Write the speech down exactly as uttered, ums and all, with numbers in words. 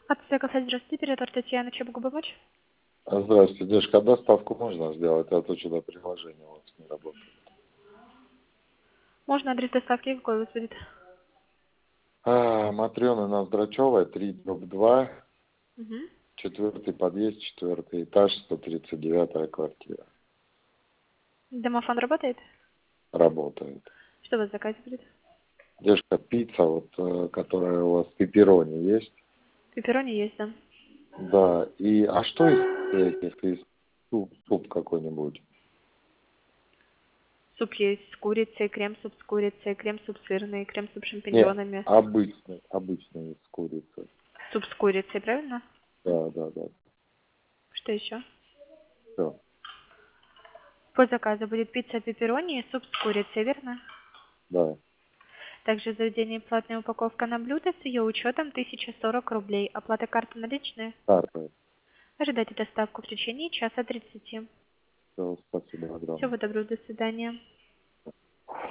Аптека, здравствуйте, оператор Татьяна, чем могу помочь? А, Здравствуйте, девушка, а доставку можно сделать? А то что-то приложение у вас не работает. Можно адрес доставки, какой у вас будет? А, Матрёны Ноздрачёвой, три дробь два, Угу. четвертый подъезд, четвертый этаж, сто тридцать девятая квартира. Домофон работает? Работает. Что у вас в заказе будет? Девушка, пицца, вот, э, которая у вас пепперони есть? Пепперони есть, да. Да, и, а что из этих, из суп, суп какой-нибудь? Суп есть с курицей, крем-суп с курицей, крем-суп сырный, крем-суп с Не, шампиньонами. обычный, обычный с курицей. Суп с курицей, правильно? Да, да, да, Что еще? все, По заказу будет пицца пепперони и суп с курицей, верно? да. Также в заведении платная упаковка на блюдо с ее учетом тысяча сорок рублей. Оплата карты наличная. Карта. Ожидайте доставку в течение часа тридцати. Все, спасибо огромное. Всего доброго, до свидания.